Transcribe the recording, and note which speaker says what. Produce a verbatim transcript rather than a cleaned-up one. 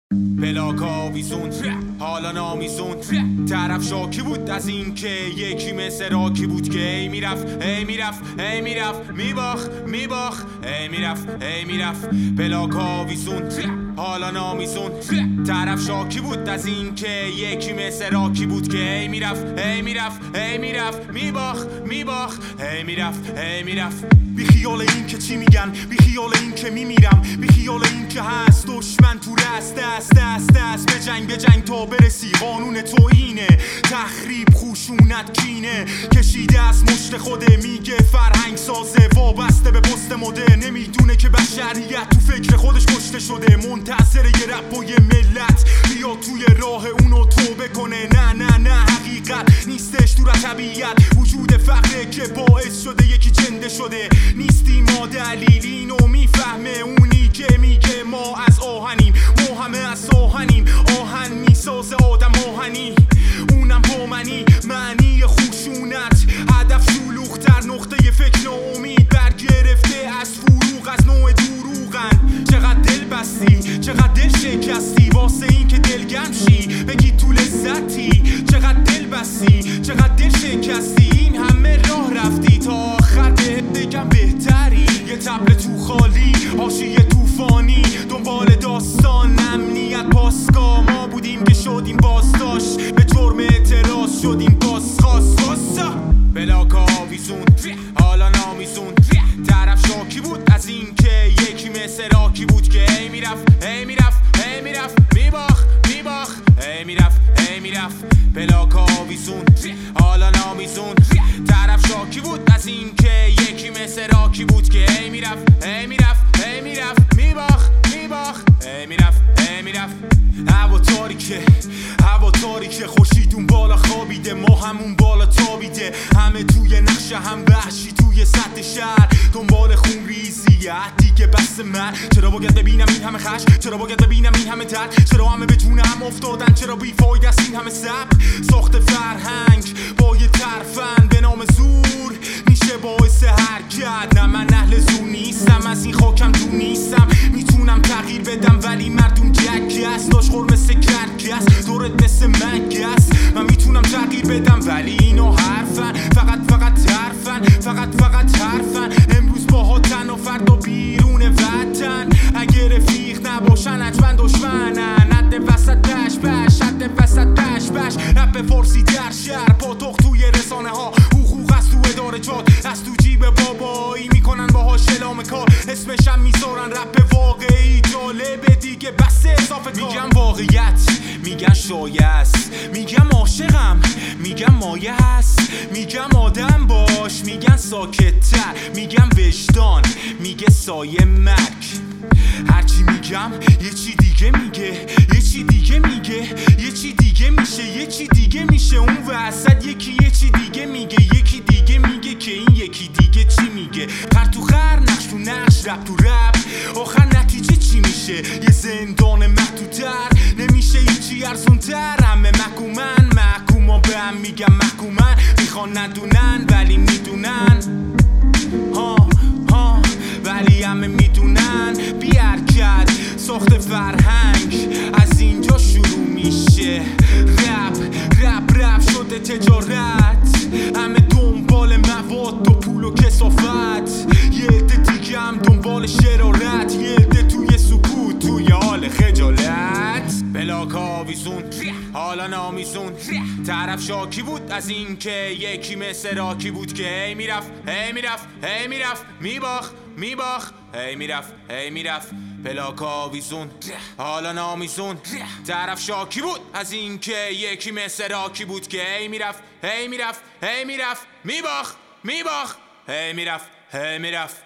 Speaker 1: پلاک آویزون حالا نامیزون طرف شاکی بود از این که یکی مثل راکی بود که ای میرفت ای میرفت ای میرفت میباخ میباخ ای میرفت ای میرفت پلاک آویزون حالا نامیزون طرف شاکی بود از این که یکی مثل راکی بود که ای میرفت ای میرفت ای میرفت میباخ میباخ ای میرفت ای میرفت بی خیال این که چی میگن، بی خیال این که میمیرم، بی خیال این که هست دشمن تو رست دست دست دست به جنگ به جنگ تا برسی. قانون تو اینه تخریب خوشونت کینه کشیده از مشت خوده. میگه فرهنگ سازه وابسته به پست مدرن، نمیدونه که بشریت تو فکر خودش کشته شده. منتظر یه رپ و یه ملت بیا توی راه اونو توبه کنه. نه نه نه حقیقت نیستش تو طبیعت، وجود فقره که باعث شده یکی جنده شده. نیستی ما دلیل اینو میفهمه اونی که میگه ما از آهنیم، ما همه از آهنیم. آهن میسازه آدم آهنی، اونم با منی. معنی خوشونت هدف شلوغ‌تر، نقطه فکر امید برگرفته از فروغ، از نوع دروغن. چقدر دل بستی، چقدر دل شکستی واسه این که دلگرم شی بگی تو لذتی. چقدر دل بستی، چقدر دل شکستی، این همه راه رفتی تا آخر بهت بگم بهتری. یه تبل تو خالی حاشیه طوفانی دنبال داستان امنیت پاسگاه. ما بودیم که شدیم بازداشت، به جرم اعتراض شدیم بازخواست. پلاک آویزون حالا نامیزون طرف شاکی بود از این که یکی مثل راکی بود که ای میرفت ای میرفت ای میرفت میباخ میباخ ای میرفت ای میرفت پلاک آویزون حالا نامیزون طرف شاکی بود از این که یکی مثل راکی بود که ای میرفت ای میرفت ای میرفت میباخ میباخ ای میرفت ای میرفت. هوا تاریکه هوا تاریکه خورشید اون بالا خوابیده، ما همون بالا تابیده. همه توی نقشه هم وحشی توی سطح شهر دنبال خون ریزیه دیگه بس من. چرا باید ببینم این همه خش، چرا باید ببینم این همه درد، چرا همه به جون هم افتادن، چرا بیفاید است این همه سب ساخت فرهنگ با یه ترفند به نام زور میشه باعث حرکت. نه من اهل زور نیستم، از این خاکم دور نیستم، میتونم تغییر بدم ولی مردم جک است. داش خور مثل کرک است، دورت مثل مک است. من میتونم تغییر بدم ولی اینا حرفن، فقط فقط حرفن، فقط فقط حرفن. امروز باها تن و فردا بیرون وطن، اگه رفیق نباشن حتما دشمنن. حد وسط بش بش حد وسط بش بش رپ فارسی در شهر پاتوق توی رسانه ها. حقوق از تو اداره جات، از تو جیب بابایی میکنن باها شلام کار. اسمش هم میذارن رپ واقعی جالبه دیگه بس اضافه کار. میگم واقعیت، میگن شایع است، میگم عاشقم، میگم مایه هست، میگم آدم باش، میگن ساکت‌تر، میگم وجدان، میگه سایه مرگ. هرچی میگم یه چی دیگه میگه، یه چی دیگه میگه، یه چی دیگه میشه، یه چی دیگه میشه. اون وسط یکی یه چی دیگه میگه، یکی دیگه میگه که این یکی دیگه چی میگه. خر تو خر نقش تو نقش رپ تو رپ، آخر نتیجه چی میشه؟ یه زندان محدودتر، نمیشه هیچی ارزونتر. همه محکومن محکوما به هم میگم محکومن، میخوان ندونن ولی میدونن. ها ها ولی همه میدونن. بی حرکت ساخت فرهنگ از اینجا شروع میشه. رپ رپ رپ شده تجارت، همه دنبال مواد و پول و کسافت. یه عده دیگه هم دنبال شرارت، یه عده توی سکوت توی حال خجالت. پلاک آویزون حالا نامیزون طرف شاکی بود از این که یکی مثل راکی بود که ای میرفت ای میرفت ای میرفت میباخ میباخ ای میرفت ای میرفت پلاک آویزون حالا نامیزون طرف شاکی بود از این که یکی مثل راکی بود که ای میرفت ای میرفت ای میرفت میباخ میباخ ای میرفت ای میرفت.